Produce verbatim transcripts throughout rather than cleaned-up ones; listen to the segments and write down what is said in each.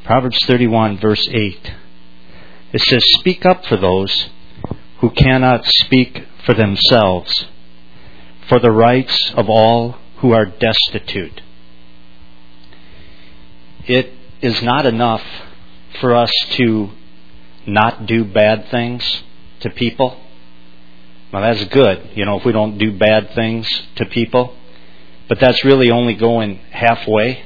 Proverbs thirty-one, verse eight. It says, "Speak up for those who cannot speak for themselves, for the rights of all who are destitute." It is not enough for us to not do bad things to people. Now that's good, you know, if we don't do bad things to people. But that's really only going halfway.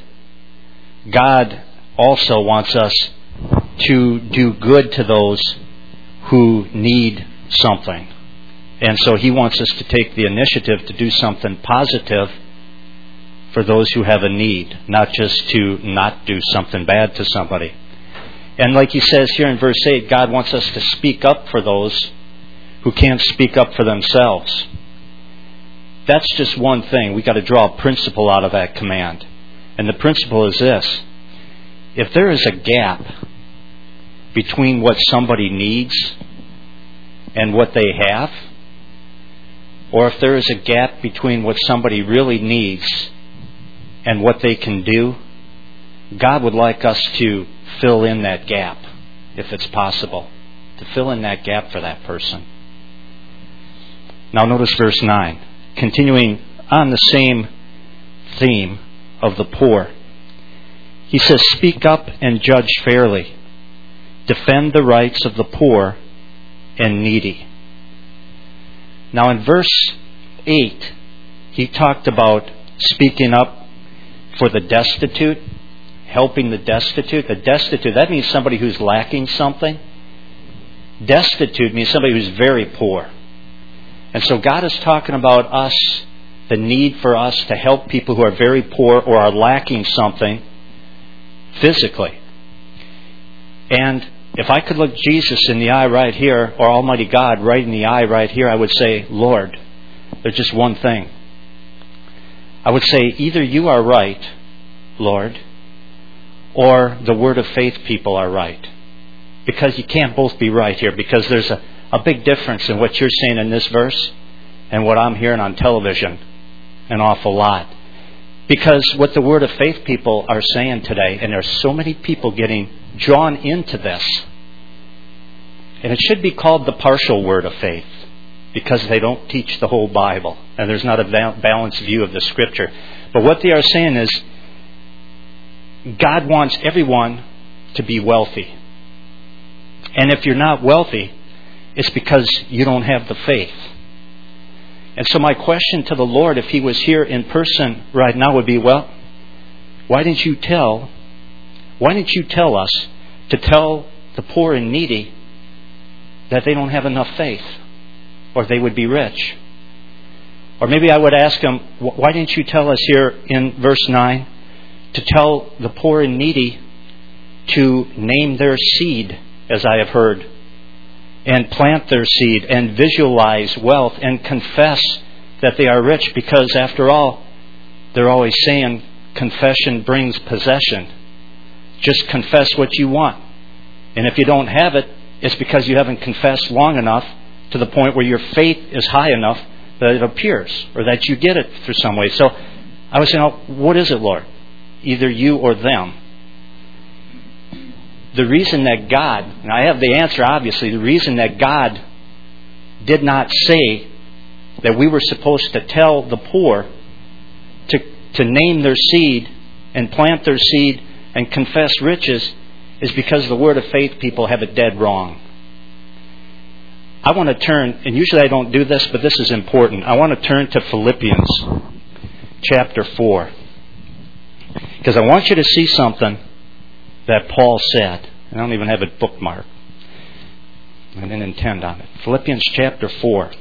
God also wants us to do good to those who need something. And so He wants us to take the initiative to do something positive for those who have a need, not just to not do something bad to somebody. And like He says here in verse eight, God wants us to speak up for those who can't speak up for themselves. That's just one thing. We've got to draw a principle out of that command. And the principle is this: if there is a gap between what somebody needs and what they have, or if there is a gap between what somebody really needs and what they can do, God would like us to fill in that gap, if it's possible, to fill in that gap for that person. Now notice verse nine. Continuing on the same theme of the poor. He says, "Speak up and judge fairly. Defend the rights of the poor and needy." Now in verse eight, he talked about speaking up for the destitute, helping the destitute. The destitute, that means somebody who's lacking something. Destitute means somebody who's very poor. And so God is talking about us, the need for us to help people who are very poor or are lacking something physically. And if I could look Jesus in the eye right here, or Almighty God right in the eye right here, I would say, Lord, there's just one thing. I would say, either you are right, Lord, or the Word of Faith people are right. Because you can't both be right here, because there's a A big difference in what you're saying in this verse and what I'm hearing on television an awful lot. Because what the Word of Faith people are saying today, and there's so many people getting drawn into this, and it should be called the partial Word of Faith, because they don't teach the whole Bible, and there's not a balanced view of the Scripture. But what they are saying is, God wants everyone to be wealthy. And if you're not wealthy, it's because you don't have the faith. And so my question to the Lord, if He was here in person right now, would be, well, why didn't you tell, why didn't you tell us to tell the poor and needy that they don't have enough faith, or they would be rich? Or maybe I would ask Him, why didn't you tell us here in verse nine to tell the poor and needy to name their seed, as I have heard, and plant their seed and visualize wealth and confess that they are rich, because after all, they're always saying confession brings possession. Just confess what you want. And if you don't have it, it's because you haven't confessed long enough to the point where your faith is high enough that it appears, or that you get it through some way. So I was saying, oh, what is it, Lord? Either you or them. The reason that God, and I have the answer obviously, the reason that God did not say that we were supposed to tell the poor to, to name their seed and plant their seed and confess riches is because the Word of Faith people have it dead wrong. I want to turn, and usually I don't do this, but this is important. I want to turn to Philippians chapter four. Because I want you to see something that Paul said. I don't even have it bookmarked. I didn't intend on it. Philippians chapter four.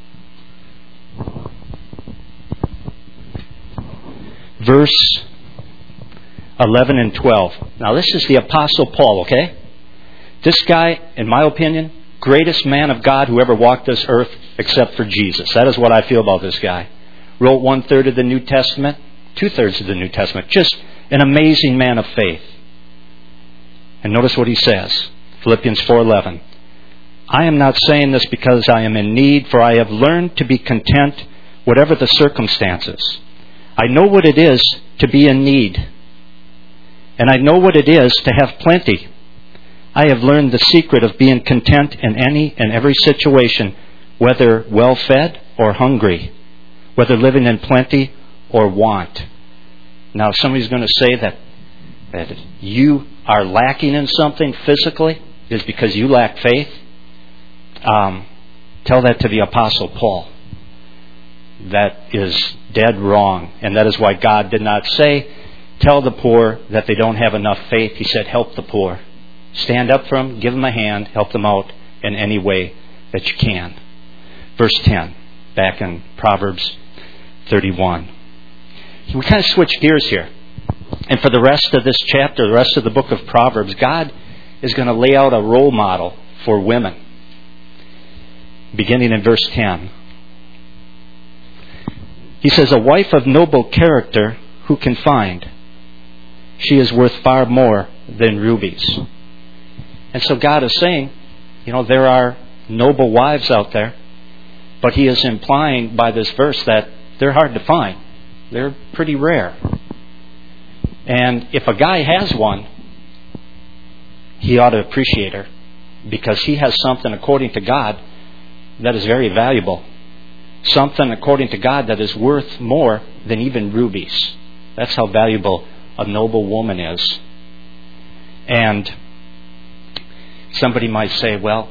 Verse eleven and twelve. Now this is the Apostle Paul, okay? This guy, in my opinion, greatest man of God who ever walked this earth except for Jesus. That is what I feel about this guy. Wrote one third of the New Testament, two thirds of the New Testament. Just an amazing man of faith. And notice what he says. Philippians four eleven. I am not saying this because I am in need, for I have learned to be content whatever the circumstances. I know what it is to be in need. and I know what it is to have plenty. I have learned the secret of being content in any and every situation, whether well-fed or hungry, whether living in plenty or want. Now, somebody's going to say that, that you are lacking in something physically is because you lack faith. Um, tell that to the Apostle Paul. That is dead wrong. And that is why God did not say, tell the poor that they don't have enough faith. He said, help the poor. Stand up for them, give them a hand, help them out in any way that you can. Verse ten, back in Proverbs thirty-one. We kind of switch gears here. And for the rest of this chapter, the rest of the book of Proverbs, God is going to lay out a role model for women. Beginning in verse ten. He says, a wife of noble character who can find? She is worth far more than rubies. And so God is saying, you know, there are noble wives out there, but He is implying by this verse that they're hard to find. They're pretty rare. And if a guy has one, he ought to appreciate her, because he has something according to God that is very valuable. Something according to God that is worth more than even rubies. That's how valuable a noble woman is. And somebody might say, well,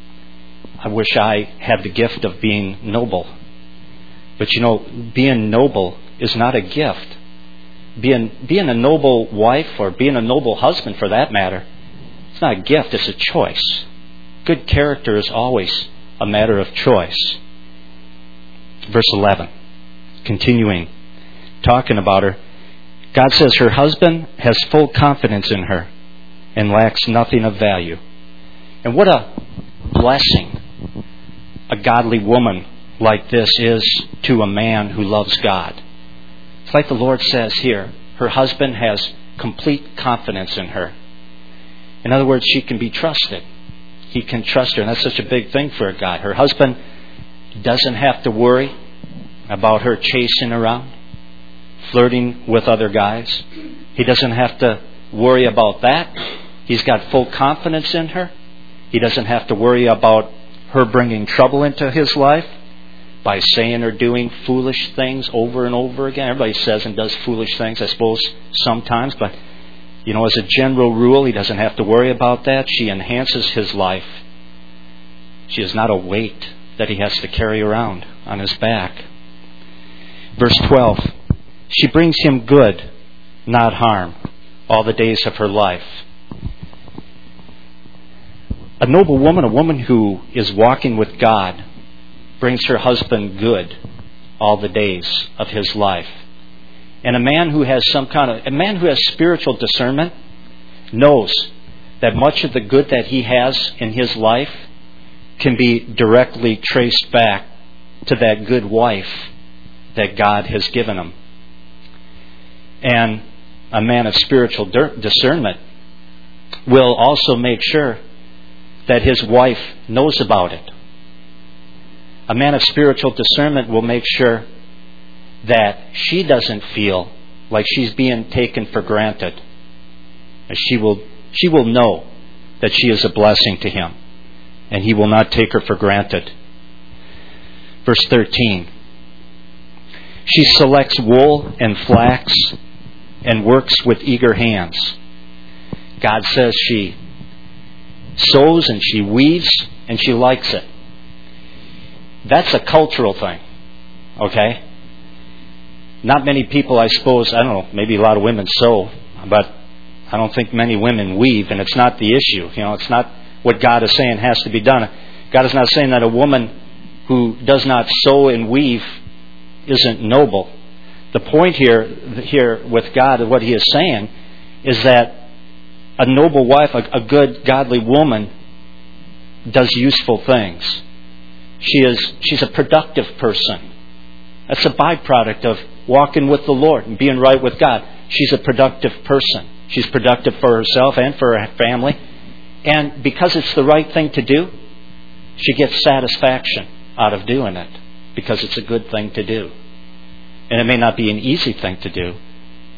I wish I had the gift of being noble. But you know, being noble is not a gift. Being, being a noble wife, or being a noble husband for that matter, it's not a gift, it's a choice. Good character is always a matter of choice. Verse eleven, continuing, talking about her. God says her husband has full confidence in her and lacks nothing of value. And what a blessing a godly woman like this is to a man who loves God. It's like the Lord says here, her husband has complete confidence in her. In other words, she can be trusted. He can trust her, and that's such a big thing for a guy. Her husband doesn't have to worry about her chasing around, flirting with other guys. He doesn't have to worry about that. He's got full confidence in her. He doesn't have to worry about her bringing trouble into his life by saying or doing foolish things over and over again. Everybody says and does foolish things, I suppose, sometimes, but you know, as a general rule, he doesn't have to worry about that. She enhances his life. She is not a weight that he has to carry around on his back. Verse twelve, she brings him good, not harm, all the days of her life. A noble woman, a woman who is walking with God, brings her husband good all the days of his life. And a man who has some kind of, a man who has spiritual discernment knows that much of the good that he has in his life can be directly traced back to that good wife that God has given him. And a man of spiritual discernment will also make sure that his wife knows about it. A man of spiritual discernment will make sure that she doesn't feel like she's being taken for granted. And she will, she will know that she is a blessing to him, and he will not take her for granted. Verse thirteen. She selects wool and flax and works with eager hands. God says she sews and she weaves and she likes it. That's a cultural thing, okay? Not many people, I suppose, I don't know, maybe a lot of women sew, but I don't think many women weave, and it's not the issue. You know, it's not what God is saying has to be done. God is not saying that a woman who does not sew and weave isn't noble. The point here, here with God, what He is saying, is that a noble wife, a, a good, godly woman, does useful things. She is, she's a productive person. That's a byproduct of walking with the Lord and being right with God. She's a productive person. She's productive for herself and for her family. And because it's the right thing to do, she gets satisfaction out of doing it because it's a good thing to do. And it may not be an easy thing to do,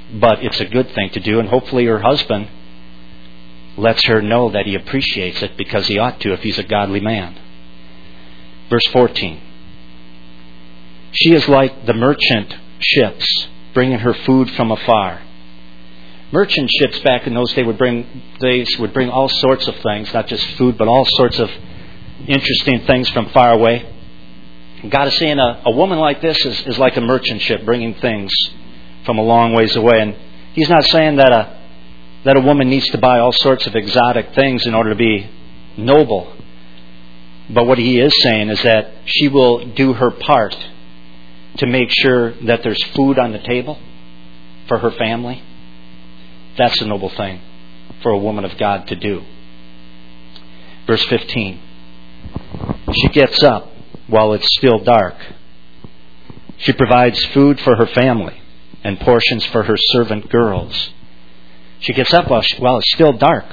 but it's a good thing to do, and hopefully her husband lets her know that he appreciates it, because he ought to if he's a godly man. Verse fourteen. She is like the merchant ships, bringing her food from afar. Merchant ships back in those days would bring, days would bring all sorts of things, not just food, but all sorts of interesting things from far away. God is saying a, a woman like this is, is like a merchant ship bringing things from a long ways away. And He's not saying that a that a woman needs to buy all sorts of exotic things in order to be noble. But what He is saying is that she will do her part to make sure that there's food on the table for her family. That's a noble thing for a woman of God to do. Verse fifteen. She gets up while it's still dark. She provides food for her family and portions for her servant girls. She gets up while, she, while it's still dark.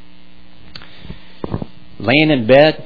Laying in bed,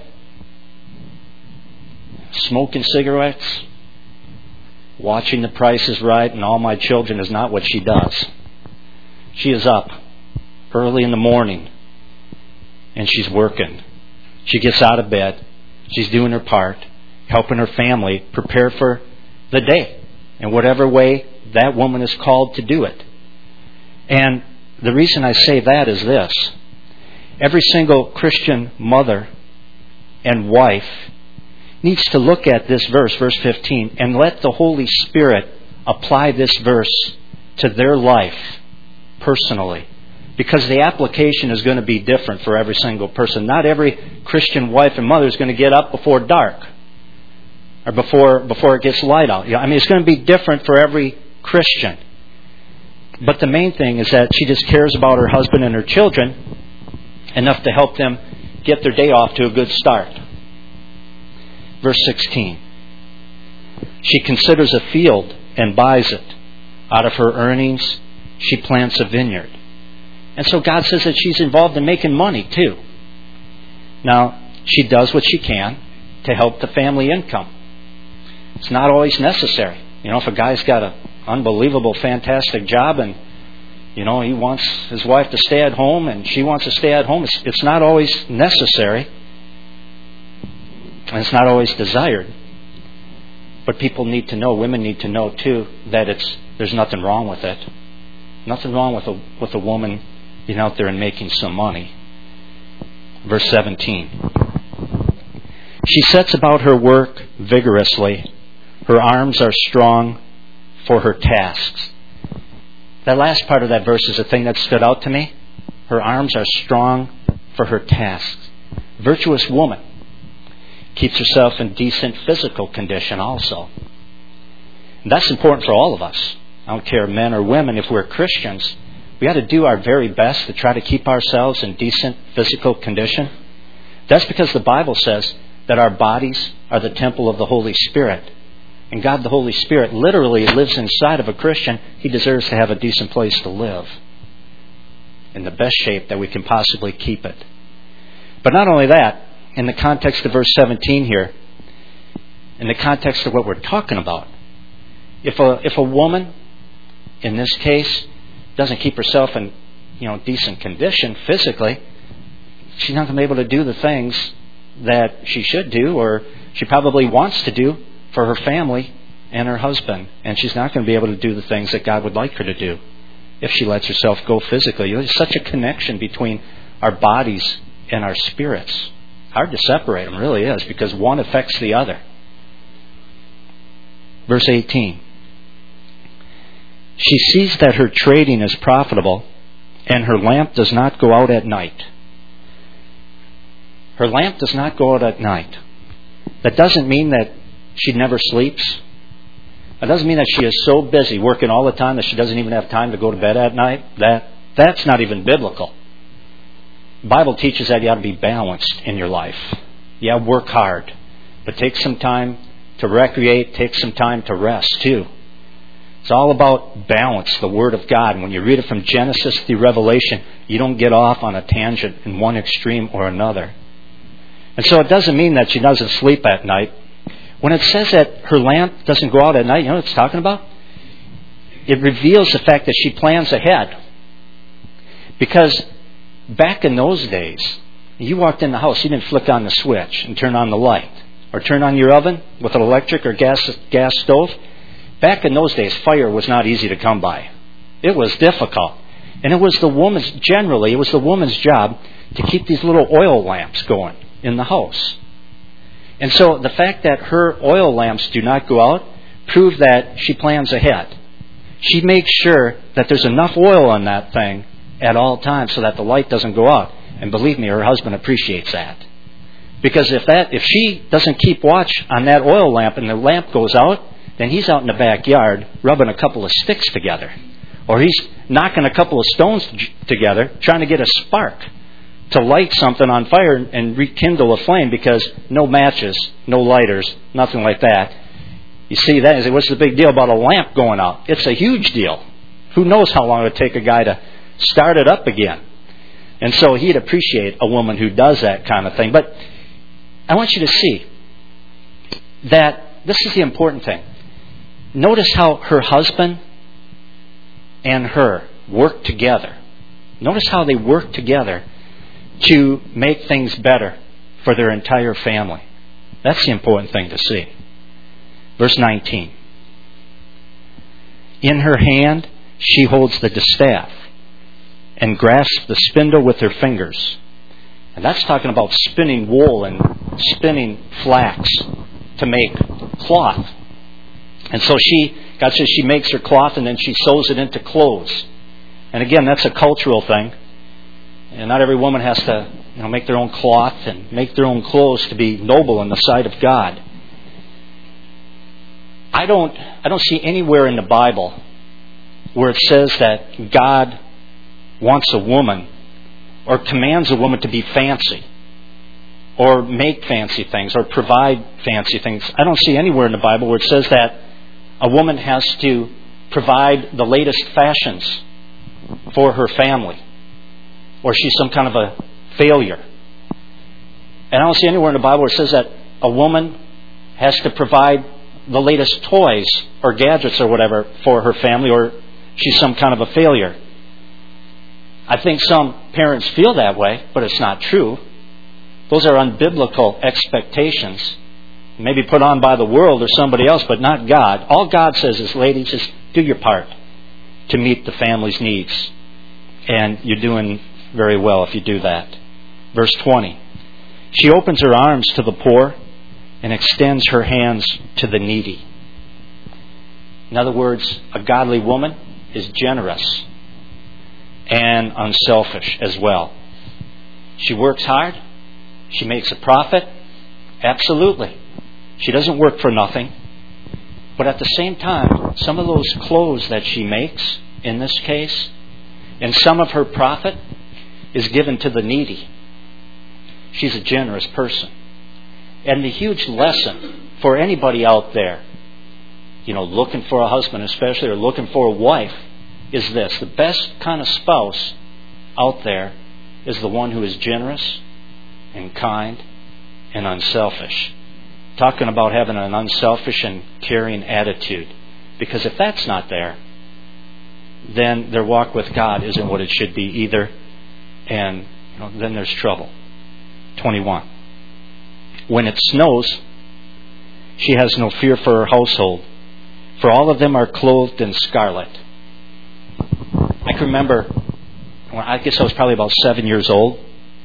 smoking cigarettes, watching The Price is Right and All My Children is not what she does. She is up early in the morning and she's working. She gets out of bed. She's doing her part, helping her family prepare for the day in whatever way that woman is called to do it. And the reason I say that is this. Every single Christian mother and wife needs to look at this verse, verse fifteen, and let the Holy Spirit apply this verse to their life personally. Because the application is going to be different for every single person. Not every Christian wife and mother is going to get up before dark or before before it gets light out. I mean, it's going to be different for every Christian. But the main thing is that she just cares about her husband and her children enough to help them get their day off to a good start. Verse sixteen. She considers a field and buys it. Out of her earnings, she plants a vineyard. And so God says that she's involved in making money too. Now, she does what she can to help the family income. It's not always necessary. You know, if a guy's got an unbelievable, fantastic job and, you know, he wants his wife to stay at home and she wants to stay at home, it's, it's not always necessary. And it's not always desired. But people need to know, women need to know too, that it's there's nothing wrong with it. Nothing wrong with a with a woman being out there and making some money. Verse seventeen. She sets about her work vigorously. Her arms are strong for her tasks. That last part of that verse is the thing that stood out to me. Her arms are strong for her tasks. Virtuous woman keeps herself in decent physical condition also. And that's important for all of us. I don't care, men or women, if we're Christians, we got to do our very best to try to keep ourselves in decent physical condition. That's because the Bible says that our bodies are the temple of the Holy Spirit. And God the Holy Spirit literally lives inside of a Christian. He deserves to have a decent place to live in the best shape that we can possibly keep it. But not only that, in the context of verse seventeen here, in the context of what we're talking about, if a if a woman, in this case, doesn't keep herself in, you know, decent condition physically, she's not going to be able to do the things that she should do or she probably wants to do for her family and her husband. And she's not going to be able to do the things that God would like her to do if she lets herself go physically. There's such a connection between our bodies and our spirits. Hard to separate them, really is, because one affects the other. Verse eighteen. She sees that her trading is profitable, and her lamp does not go out at night. Her lamp does not go out at night. That doesn't mean that she never sleeps. That doesn't mean that she is so busy working all the time that she doesn't even have time to go to bed at night. That that's not even biblical. The Bible teaches that you ought to be balanced in your life. Yeah, work hard, but take some time to recreate, take some time to rest too. It's all about balance, the Word of God. When you read it from Genesis through Revelation, you don't get off on a tangent in one extreme or another. And so it doesn't mean that she doesn't sleep at night. When it says that her lamp doesn't go out at night, you know what it's talking about? it reveals the fact that she plans ahead. Because back in those days, you walked in the house, you didn't flick on the switch and turn on the light. Or turn on your oven with an electric or gas gas stove. Back in those days, fire was not easy to come by. It was difficult. And it was the woman's, generally, it was the woman's job to keep these little oil lamps going in the house. And so the fact that her oil lamps do not go out proves that she plans ahead. She makes sure that there's enough oil on that thing at all times so that the light doesn't go out. And believe me, her husband appreciates that. Because if that, if she doesn't keep watch on that oil lamp and the lamp goes out, then he's out in the backyard rubbing a couple of sticks together. Or he's knocking a couple of stones together trying to get a spark to light something on fire and rekindle a flame, because no matches, no lighters, nothing like that. You see that? Is what's the big deal about a lamp going out? It's a huge deal. Who knows how long it would take a guy to start it up again? And so he'd appreciate a woman who does that kind of thing. But I want you to see that this is the important thing. Notice how her husband and her work together. Notice how they work together to make things better for their entire family. That's the important thing to see. Verse nineteen. In her hand she holds the distaff and grasps the spindle with her fingers. And that's talking about spinning wool and spinning flax to make cloth. And so she, God says she makes her cloth and then she sews it into clothes. And again, that's a cultural thing. And not every woman has to, you know, make their own cloth and make their own clothes to be noble in the sight of God. I don't, I don't see anywhere in the Bible where it says that God wants a woman or commands a woman to be fancy or make fancy things or provide fancy things. I don't see anywhere in the Bible where it says that a woman has to provide the latest fashions for her family or she's some kind of a failure. And I don't see anywhere in the Bible where it says that a woman has to provide the latest toys or gadgets or whatever for her family or she's some kind of a failure. I think some parents feel that way, but it's not true. Those are unbiblical expectations, maybe put on by the world or somebody else, but not God. All God says is, ladies, just do your part to meet the family's needs. And you're doing very well if you do that. Verse twenty. She opens her arms to the poor and extends her hands to the needy. In other words, a godly woman is generous and unselfish as well. She works hard. She makes a profit. Absolutely. She doesn't work for nothing. But at the same time, some of those clothes that she makes, in this case, and some of her profit is given to the needy. She's a generous person. And the huge lesson for anybody out there, you know, looking for a husband especially, or looking for a wife, is this. The best kind of spouse out there is the one who is generous and kind and unselfish. Talking about having an unselfish and caring attitude. Because if that's not there, then their walk with God isn't what it should be either. And you know, then there's trouble. twenty-one. When it snows, she has no fear for her household, for all of them are clothed in scarlet. I can remember, I guess I was probably about seven years old.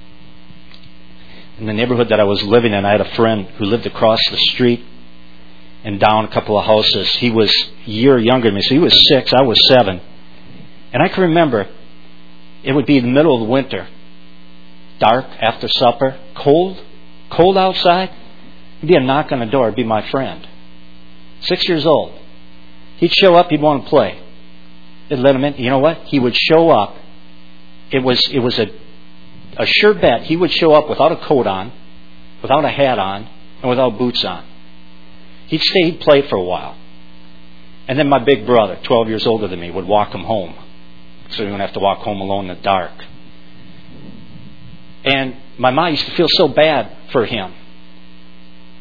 In the neighborhood that I was living in, I had a friend who lived across the street and down a couple of houses. He was a year younger than me, so he was six, I was seven. And I can remember, it would be in the middle of the winter, dark after supper, cold, cold outside. It'd be a knock on the door, it'd be my friend. Six years old. He'd show up, he'd want to play. They'd let him in. You know what? He would show up. It was it was a a sure bet he would show up without a coat on, without a hat on, and without boots on. He'd stay, he'd play for a while. And then my big brother, twelve years older than me, would walk him home. So he wouldn't have to walk home alone in the dark. And my mom used to feel so bad for him.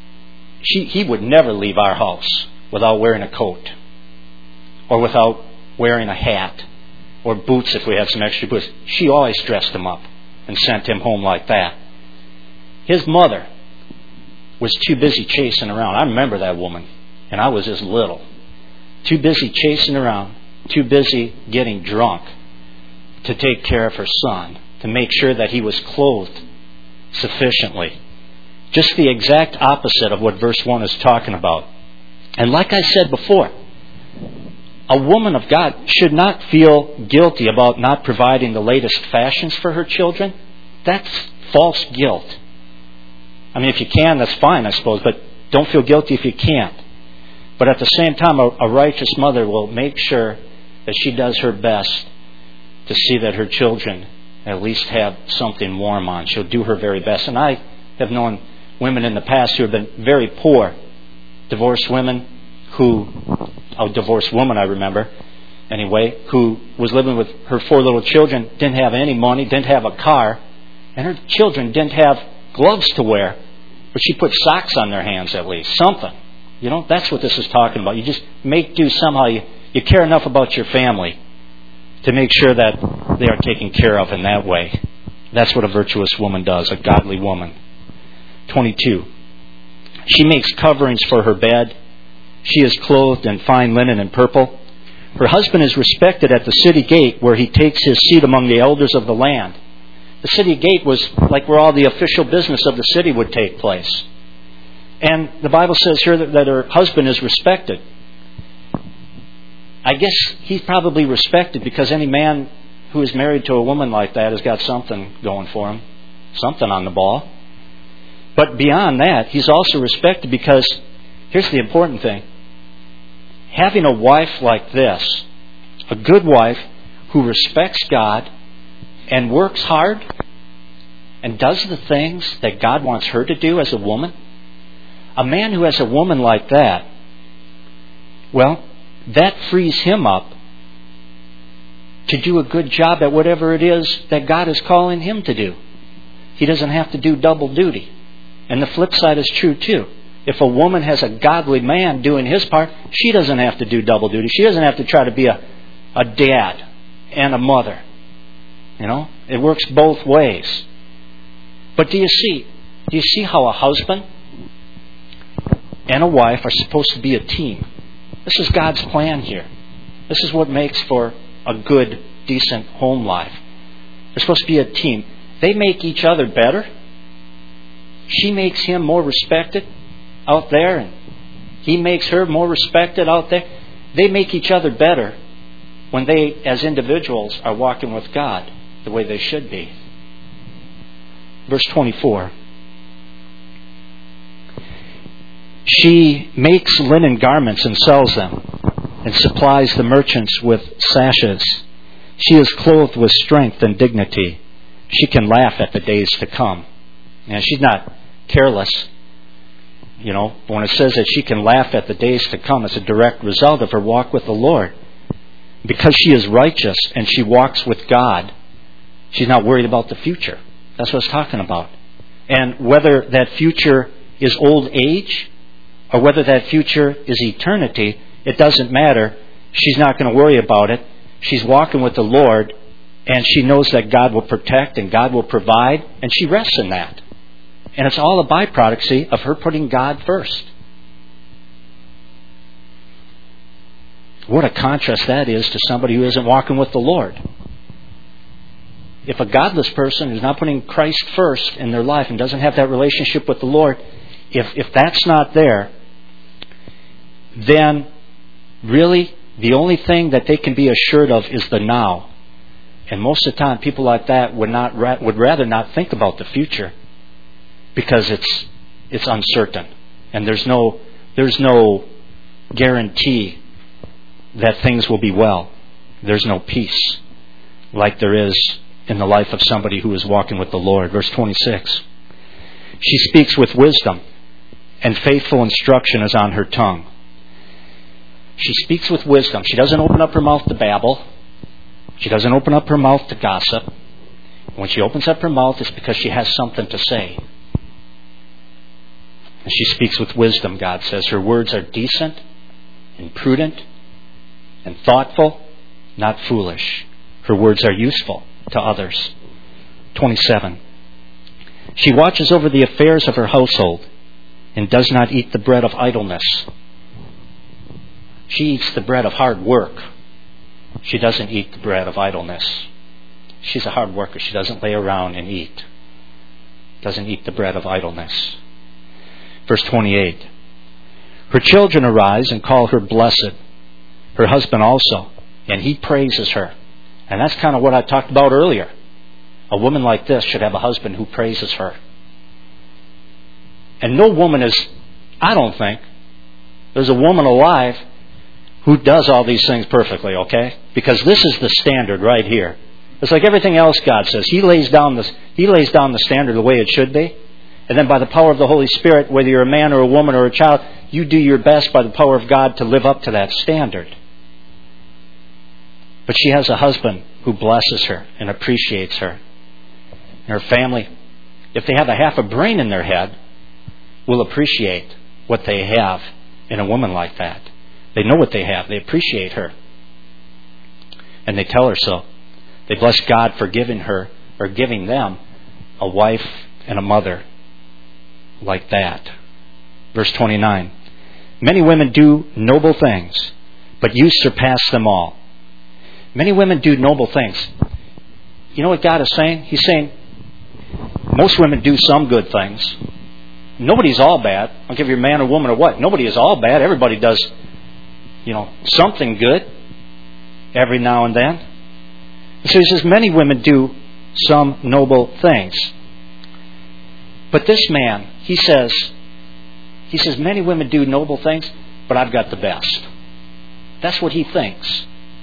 She, he would never leave our house without wearing a coat or without wearing a hat or boots if we had some extra boots. She always dressed him up and sent him home like that. His mother was too busy chasing around. I remember that woman, and I was just little. Too busy chasing around, too busy getting drunk to take care of her son, to make sure that he was clothed sufficiently. Just the exact opposite of what verse one is talking about. And like I said before, a woman of God should not feel guilty about not providing the latest fashions for her children. That's false guilt. I mean, if you can, that's fine, I suppose, but don't feel guilty if you can't. But at the same time, a, a righteous mother will make sure that she does her best to see that her children at least have something warm on. She'll do her very best. And I have known women in the past who have been very poor, divorced women who, a divorced woman I remember, anyway, who was living with her four little children, didn't have any money, didn't have a car, and her children didn't have gloves to wear, but she put socks on their hands at least, something. You know, that's what this is talking about. You just make do somehow. You, you care enough about your family to make sure that they are taken care of in that way. That's what a virtuous woman does, a godly woman. twenty-two. She makes coverings for her bed. She is clothed in fine linen and purple. Her husband is respected at the city gate, where he takes his seat among the elders of the land. The city gate was like where all the official business of the city would take place. And the Bible says here that, that her husband is respected. I guess he's probably respected because any man who is married to a woman like that has got something going for him, something on the ball. But beyond that, he's also respected because, here's the important thing, having a wife like this, a good wife who respects God and works hard and does the things that God wants her to do as a woman, a man who has a woman like that, well, that frees him up to do a good job at whatever it is that God is calling him to do. He doesn't have to do double duty. And the flip side is true too. If a woman has a godly man doing his part, she doesn't have to do double duty. She doesn't have to try to be a, a dad and a mother. You know, it works both ways. But do you see, do you see how a husband and a wife are supposed to be a team? This is God's plan here. This is what makes for a good, decent home life. They're supposed to be a team. They make each other better. She makes him more respected out there, and he makes her more respected out there. They make each other better when they, as individuals, are walking with God the way they should be. Verse twenty-four. She makes linen garments and sells them, and supplies the merchants with sashes. She is clothed with strength and dignity. She can laugh at the days to come. And she's not careless. You know, when it says that she can laugh at the days to come, it's a direct result of her walk with the Lord. Because she is righteous and she walks with God, she's not worried about the future. That's what it's talking about. And whether that future is old age or whether that future is eternity, it doesn't matter. She's not going to worry about it. She's walking with the Lord, and she knows that God will protect and God will provide, and she rests in that. And it's all a byproduct, see, of her putting God first. What a contrast that is to somebody who isn't walking with the Lord. If a godless person who's not putting Christ first in their life and doesn't have that relationship with the Lord, if if that's not there, then really the only thing that they can be assured of is the now. And most of the time, people like that would not would rather not think about the future because it's it's uncertain, and there's no there's no guarantee that things will be well. There's no peace like there is in the life of somebody who is walking with the Lord. Verse twenty-six. She speaks with wisdom, and faithful instruction is on her tongue. She speaks with wisdom. She doesn't open up her mouth to babble. She doesn't open up her mouth to gossip. When she opens up her mouth, it's because she has something to say. And she speaks with wisdom, God says. Her words are decent and prudent and thoughtful. not foolish. Her words are useful to others. twenty-seven. She watches over the affairs of her household and does not eat the bread of idleness. She eats the bread of hard work. She doesn't eat the bread of idleness. She's a hard worker. She doesn't lay around and eat. Doesn't eat the bread of idleness. Verse twenty-eight. Her children arise and call her blessed. Her husband also, and he praises her. And that's kind of what I talked about earlier. A woman like this should have a husband who praises her. And no woman is, I don't think, there's a woman alive who does all these things perfectly, okay? Because this is the standard right here. It's like everything else God says. He lays down the, He lays down the standard the way it should be. And then by the power of the Holy Spirit, whether you're a man or a woman or a child, you do your best by the power of God to live up to that standard. But she has a husband who blesses her and appreciates her. And her family, if they have a half a brain in their head, will appreciate what they have in a woman like that. They know what they have. They appreciate her. And they tell her so. They bless God for giving her, or giving them, a wife and a mother like that. Verse twenty-nine. Many women do noble things, but you surpass them all. Many women do noble things. You know what God is saying? He's saying, most women do some good things. Nobody's all bad. I don't care if you're a man or woman or what. Nobody is all bad. Everybody does, you know, something good every now and then. So he says, many women do some noble things. But this man, he says, he says, many women do noble things, but I've got the best. That's what he thinks.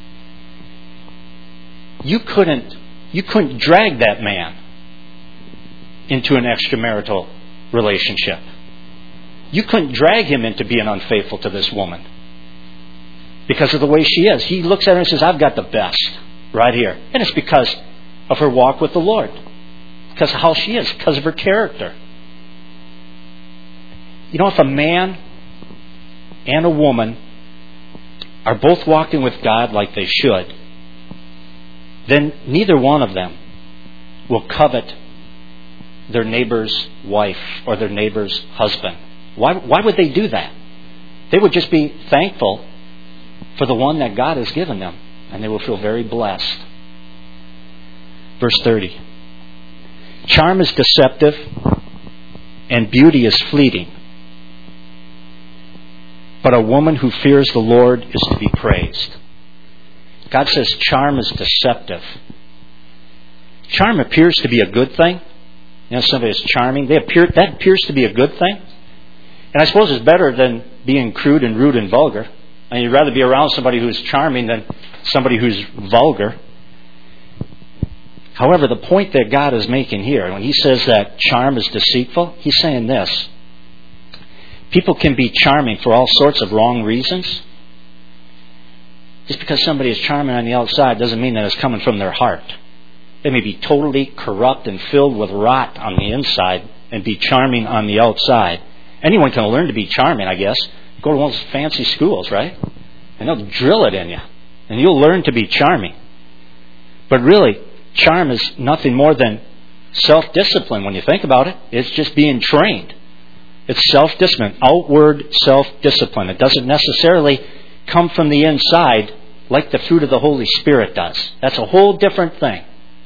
You couldn't, you couldn't drag that man into an extramarital relationship. You couldn't drag him into being unfaithful to this woman because of the way she is. He looks at her and says, I've got the best right here. And it's because of her walk with the Lord. Because of how she is. Because of her character. You know, if a man and a woman are both walking with God like they should, then neither one of them will covet their neighbor's wife or their neighbor's husband. Why, why would they do that? They would just be thankful for the one that God has given them, and they will feel very blessed. Verse thirty. Charm is deceptive, and beauty is fleeting. But a woman who fears the Lord is to be praised. God says charm is deceptive. Charm appears to be a good thing. You know, somebody is charming. They appear, that appears to be a good thing. And I suppose it's better than being crude and rude and vulgar. And you'd rather be around somebody who's charming than somebody who's vulgar. However, the point that God is making here, when He says that charm is deceitful, He's saying this. People can be charming for all sorts of wrong reasons. Just because somebody is charming on the outside doesn't mean that it's coming from their heart. They may be totally corrupt and filled with rot on the inside and be charming on the outside. Anyone can learn to be charming, I guess. Go to one of those fancy schools, right? And they'll drill it in you. And you'll learn to be charming. But really, charm is nothing more than self-discipline when you think about it. It's just being trained. It's self-discipline, outward self-discipline. It doesn't necessarily come from the inside like the fruit of the Holy Spirit does. That's a whole different thing.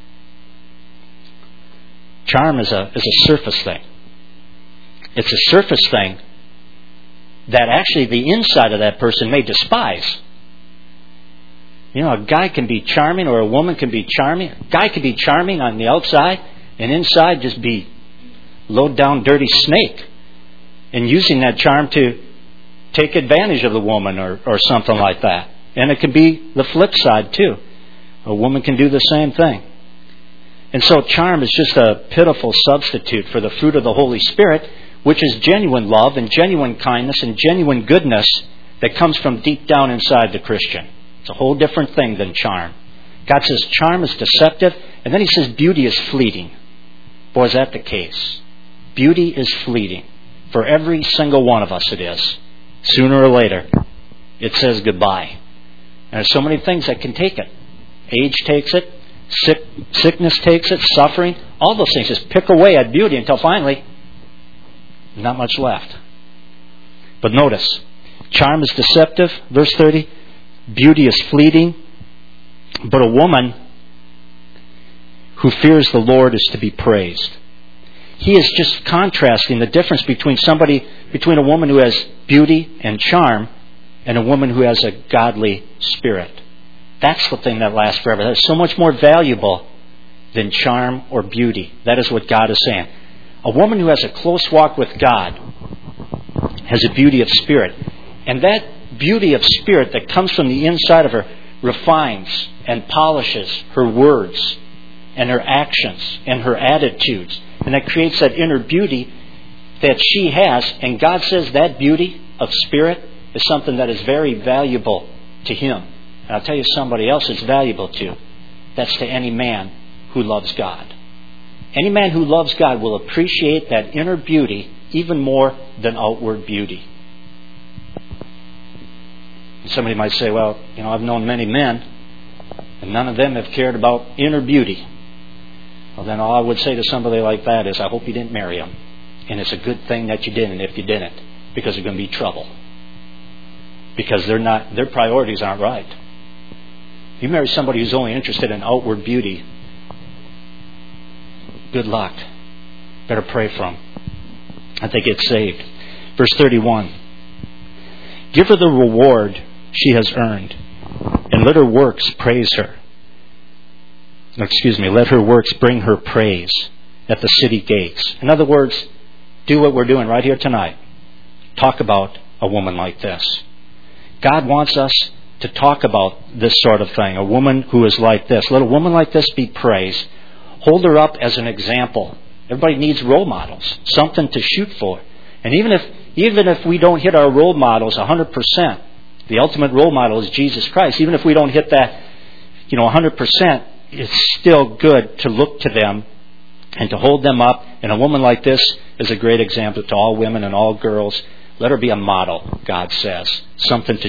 Charm is a is a surface thing. It's a surface thing that actually the inside of that person may despise. You know, a guy can be charming or a woman can be charming. A guy can be charming on the outside and inside just be low down dirty snake. And using that charm to take advantage of the woman or, or something like that. And it can be the flip side too. A woman can do the same thing. And so charm is just a pitiful substitute for the fruit of the Holy Spirit, which is genuine love and genuine kindness and genuine goodness that comes from deep down inside the Christian. It's a whole different thing than charm. God says charm is deceptive, and then He says beauty is fleeting. Boy, is that the case. Beauty is fleeting. For every single one of us it is. Sooner or later, it says goodbye. And there's so many things that can take it. age takes it, sick, sickness takes it, suffering, all those things just pick away at beauty until finally, not much left. But notice, charm is deceptive, verse thirty. Beauty is fleeting, but a woman who fears the Lord is to be praised. He is just contrasting the difference between somebody, between a woman who has beauty and charm and a woman who has a godly spirit. That's the thing that lasts forever. That is so much more valuable than charm or beauty. That is what God is saying. A woman who has a close walk with God has a beauty of spirit. And that beauty of spirit that comes from the inside of her refines and polishes her words and her actions and her attitudes. And that creates that inner beauty that she has. And God says that beauty of spirit is something that is very valuable to Him. And I'll tell you somebody else it's valuable to. That's to any man who loves God. Any man who loves God will appreciate that inner beauty even more than outward beauty. And somebody might say, well, you know, I've known many men, and none of them have cared about inner beauty. Well, then all I would say to somebody like that is, I hope you didn't marry him. And it's a good thing that you didn't if you didn't, because there's going to be trouble. Because they're not, their priorities aren't right. If you marry somebody who's only interested in outward beauty, good luck. Better pray for them. I think it's saved. Verse thirty-one. Give her the reward she has earned, and let her works praise her. Excuse me, let her works bring her praise at the city gates. In other words, do what we're doing right here tonight. Talk about a woman like this. God wants us to talk about this sort of thing. A woman who is like this. Let a woman like this be praised. Hold her up as an example. Everybody needs role models, something to shoot for. And even if even if we don't hit our role models one hundred percent, the ultimate role model is Jesus Christ. Even if we don't hit that, you know, one hundred percent, it's still good to look to them and to hold them up. And a woman like this is a great example to all women and all girls. Let her be a model, God says. Something to